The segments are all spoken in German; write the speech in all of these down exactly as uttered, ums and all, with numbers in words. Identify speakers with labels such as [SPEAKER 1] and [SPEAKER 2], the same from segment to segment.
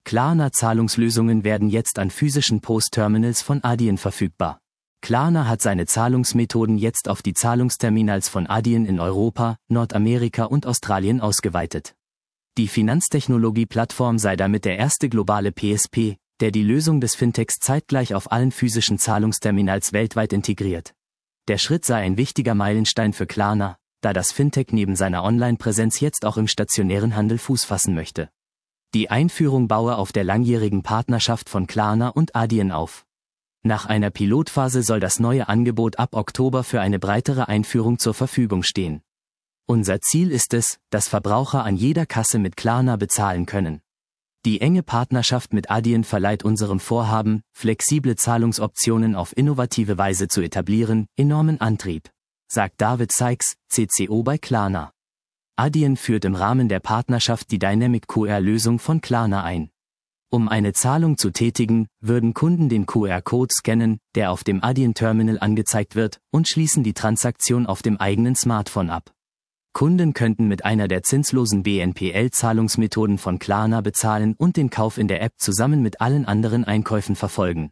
[SPEAKER 1] Klarna-Zahlungslösungen werden jetzt an physischen P O S-Terminals von Adyen verfügbar. Klarna hat seine Zahlungsmethoden jetzt auf die Zahlungsterminals von Adyen in Europa, Nordamerika und Australien ausgeweitet. Die Finanztechnologie-Plattform sei damit der erste globale P S P, der die Lösung des Fintechs zeitgleich auf allen physischen Zahlungsterminals weltweit integriert. Der Schritt sei ein wichtiger Meilenstein für Klarna, da das Fintech neben seiner Online-Präsenz jetzt auch im stationären Handel Fuß fassen möchte. Die Einführung baue auf der langjährigen Partnerschaft von Klarna und Adyen auf. Nach einer Pilotphase soll das neue Angebot ab Oktober für eine breitere Einführung zur Verfügung stehen. Unser Ziel ist es, dass Verbraucher an jeder Kasse mit Klarna bezahlen können. Die enge Partnerschaft mit Adyen verleiht unserem Vorhaben, flexible Zahlungsoptionen auf innovative Weise zu etablieren, enormen Antrieb, sagt David Sykes, C C O bei Klarna. Adyen führt im Rahmen der Partnerschaft die Dynamic Q R-Lösung von Klarna ein. Um eine Zahlung zu tätigen, würden Kunden den Q R-Code scannen, der auf dem Adyen-Terminal angezeigt wird, und schließen die Transaktion auf dem eigenen Smartphone ab. Kunden könnten mit einer der zinslosen B N P L-Zahlungsmethoden von Klarna bezahlen und den Kauf in der App zusammen mit allen anderen Einkäufen verfolgen.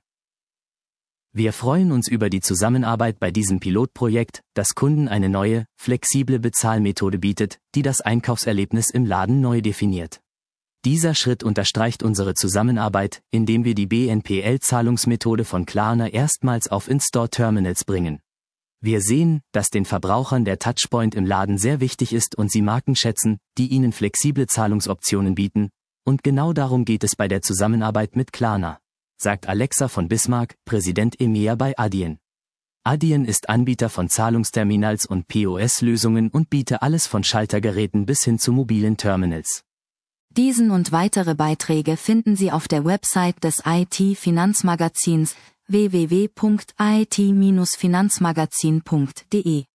[SPEAKER 1] Wir freuen uns über die Zusammenarbeit bei diesem Pilotprojekt, das Kunden eine neue, flexible Bezahlmethode bietet, die das Einkaufserlebnis im Laden neu definiert. Dieser Schritt unterstreicht unsere Zusammenarbeit, indem wir die B N P L-Zahlungsmethode von Klarna erstmals auf In-Store-Terminals bringen. Wir sehen, dass den Verbrauchern der Touchpoint im Laden sehr wichtig ist und sie Marken schätzen, die ihnen flexible Zahlungsoptionen bieten, und genau darum geht es bei der Zusammenarbeit mit Klarna, sagt Alexa von Bismarck, Präsident E M E A bei Adyen. Adyen ist Anbieter von Zahlungsterminals und P O S-Lösungen und bietet alles von Schaltergeräten bis hin zu mobilen Terminals.
[SPEAKER 2] Diesen und weitere Beiträge finden Sie auf der Website des I T-Finanzmagazins w w w punkt i t Bindestrich finanzmagazin punkt de.